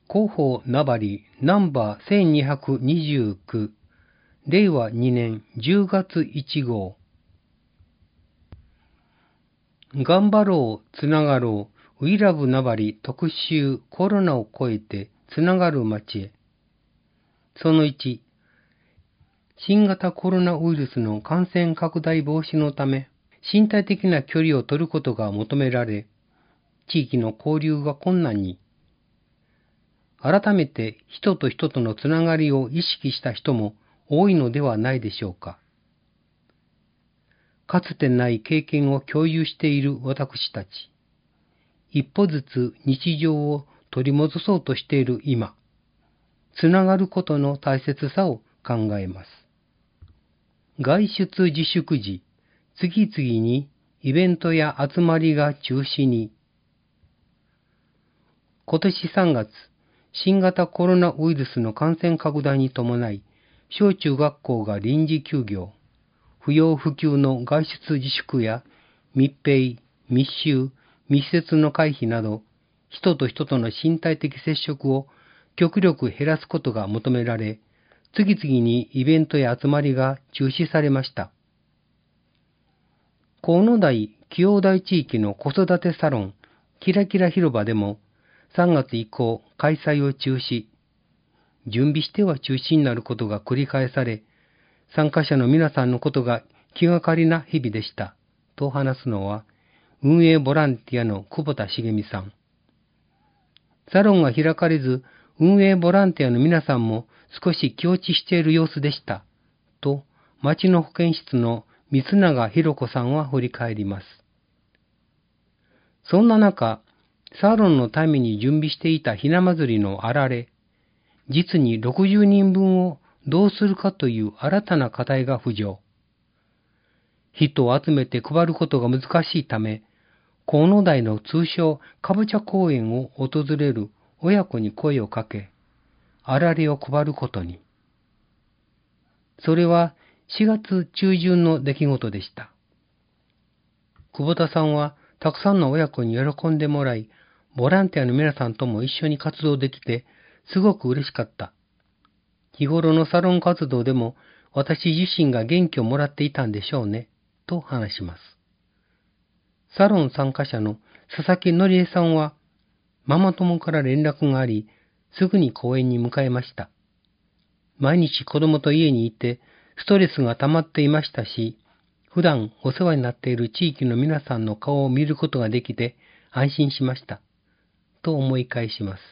広報名張ナンバー1229令和2年10月1号頑張ろうつながろうWe Love 名張特集コロナを超えてつながる街へ。その1、新型コロナウイルスの感染拡大防止のため身体的な距離を取ることが求められ、地域の交流が困難に。改めて人と人とのつながりを意識した人も多いのではないでしょうか。かつてない経験を共有している私たち。一歩ずつ日常を取り戻そうとしている今、つながることの大切さを考えます。外出自粛時、次々にイベントや集まりが中止に。今年3月、新型コロナウイルスの感染拡大に伴い、小中学校が臨時休業、不要不急の外出自粛や密閉、密集、密接の回避など、人と人との身体的接触を極力減らすことが求められ、次々にイベントや集まりが中止されました。河野台、清台地域の子育てサロン、キラキラ広場でも3月以降開催を中止、準備しては中止になることが繰り返され、参加者の皆さんのことが気がかりな日々でした、と話すのは、運営ボランティアの久保田茂美さん。サロンが開かれず、運営ボランティアの皆さんも少し気落ちしている様子でした、と町の保健室の三永博子さんは振り返ります。そんな中、サロンのために準備していたひな祭りのあられ、実に60人分をどうするかという新たな課題が浮上。人を集めて配ることが難しいため、河野台の通称かぼちゃ公園を訪れる親子に声をかけ、あられを配ることに。それは4月中旬の出来事でした。久保田さんはたくさんの親子に喜んでもらい、ボランティアの皆さんとも一緒に活動できて、すごく嬉しかった。日頃のサロン活動でも私自身が元気をもらっていたんでしょうね、と話します。サロン参加者の佐々木のりえさんは、ママ友から連絡があり、すぐに公園に向かいました。毎日子供と家にいて、ストレスが溜まっていましたし、普段お世話になっている地域の皆さんの顔を見ることができて安心しました。と思い返します。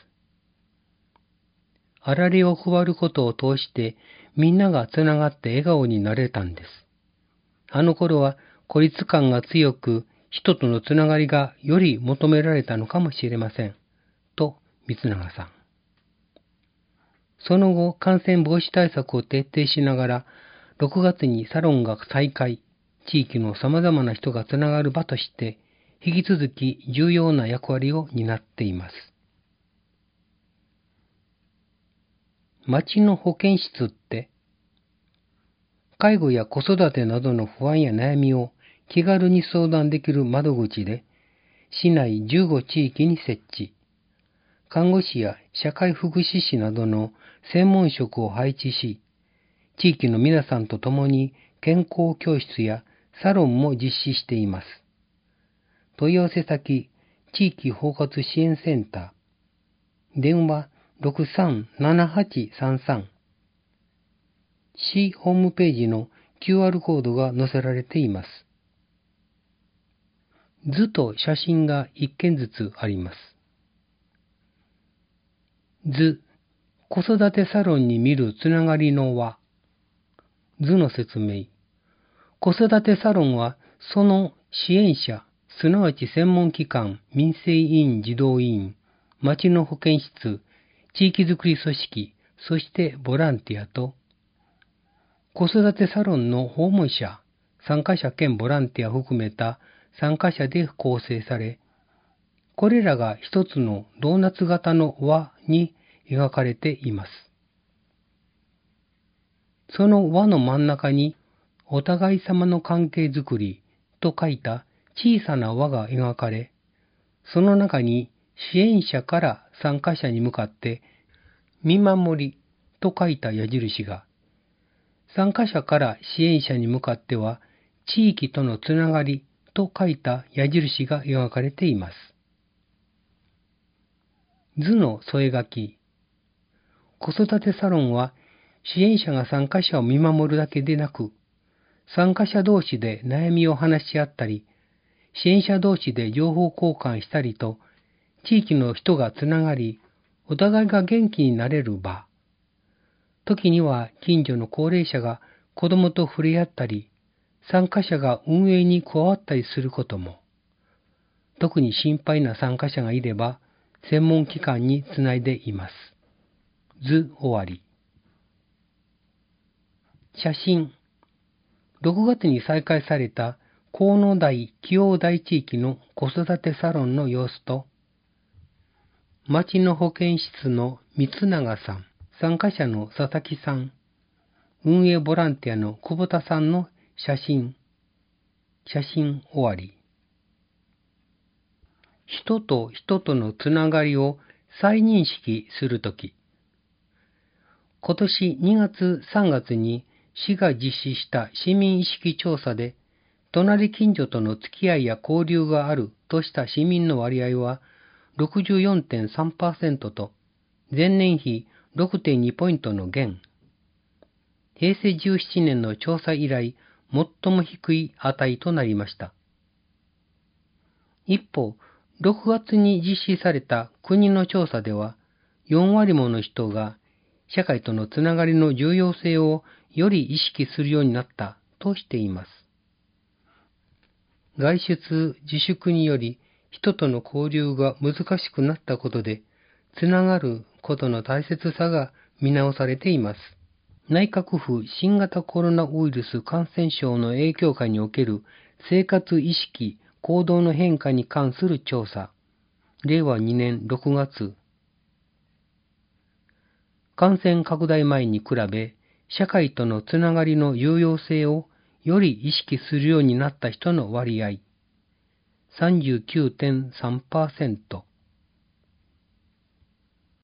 あられを配ることを通してみんながつながって笑顔になれたんです。あの頃は孤立感が強く、人とのつながりがより求められたのかもしれません。と三永さん。その後、感染防止対策を徹底しながら、6月にサロンが再開、地域の様々な人がつながる場として、引き続き重要な役割を担っています。町の保健室って、介護や子育てなどの不安や悩みを気軽に相談できる窓口で、市内15地域に設置。看護師や社会福祉士などの専門職を配置し、地域の皆さんと共に健康教室やサロンも実施しています。問い合わせ先、地域包括支援センター。電話637833。市ホームページの QR コードが載せられています。図と写真が1件ずつあります。図、子育てサロンに見るつながりの輪。図の説明。子育てサロンはその支援者、すなわち専門機関、民生委員児童委員、町の保健室、地域づくり組織、そしてボランティアと、子育てサロンの訪問者、参加者兼ボランティアを含めた参加者で構成され、これらが一つのドーナツ型の輪に描かれています。その輪の真ん中に、お互い様の関係づくりと書いた小さな輪が描かれ、その中に支援者から参加者に向かって見守りと書いた矢印が、参加者から支援者に向かっては地域とのつながりと書いた矢印が描かれています。図の添え書き。子育てサロンは支援者が参加者を見守るだけでなく、参加者同士で悩みを話し合ったり、支援者同士で情報交換したりと、地域の人がつながり、お互いが元気になれる場。時には近所の高齢者が子供と触れ合ったり、参加者が運営に加わったりすることも。特に心配な参加者がいれば、専門機関につないでいます。図終わり。写真。6月に再開された河野台紀王台地域の子育てサロンの様子と、町の保健室の三永さん、参加者の佐々木さん、運営ボランティアの久保田さんの写真終わり。人と人とのつながりを再認識するとき。今年2月3月に市が実施した市民意識調査で、隣近所との付き合いや交流があるとした市民の割合は 64.3% と、前年比 6.2 ポイントの減。平成17年の調査以来、最も低い値となりました。一方、6月に実施された国の調査では、4割もの人が社会とのつながりの重要性をより意識するようになったとしています。外出自粛により人との交流が難しくなったことで、つながることの大切さが見直されています。内閣府新型コロナウイルス感染症の影響下における生活意識・行動の変化に関する調査。令和2年6月。感染拡大前に比べ、社会とのつながりの重要性をより意識するようになった人の割合。39.3%。